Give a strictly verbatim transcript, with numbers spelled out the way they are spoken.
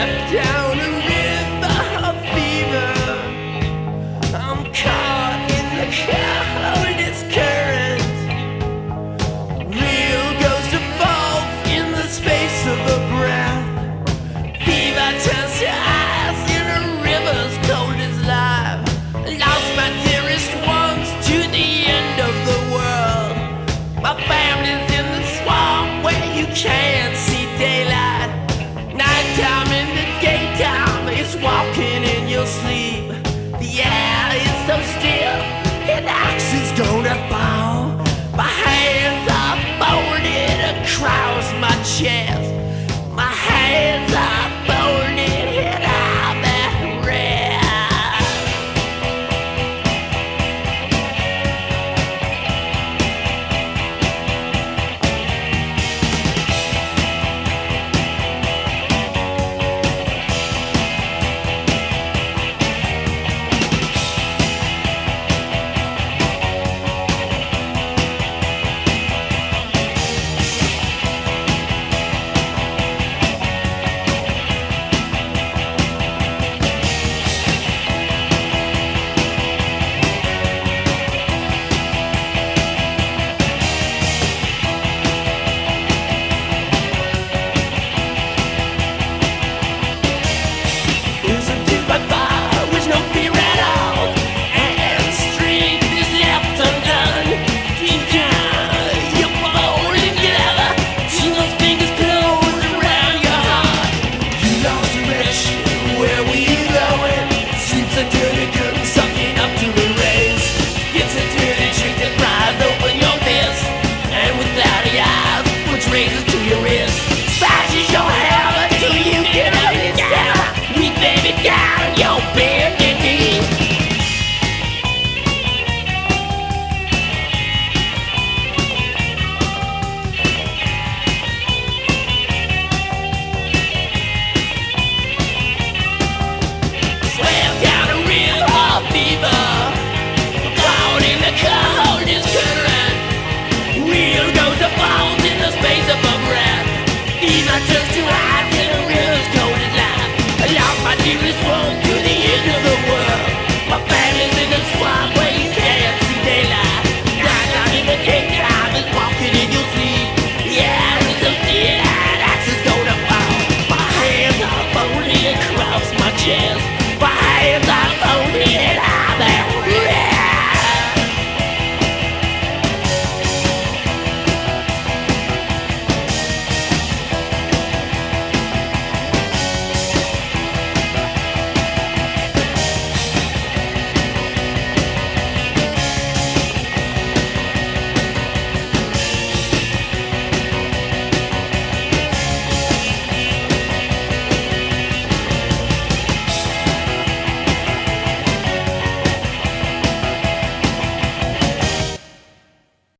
swept down a river of fever. I'm caught in the coldest current. Real goes to fall in the space of a breath. Fever turns to ice in a river's cold as life. Lost my dearest ones to the end of the world. My family's in the swamp where you can't see daylight. Nighttime in the daytime is walking in your sleep. The air is so still, an axe is gonna fall. My hands are folded across my chest. My hands are folded and I'm at rest. Razor to your wrist, slashes your hair until you get a hit down. We baby down your bended knee. Swam down a river of fever, caught in the coldest current. Wheel goes to balls in the space of a breath. Fever turns to ice in a river's cold as life. I lost my dearest one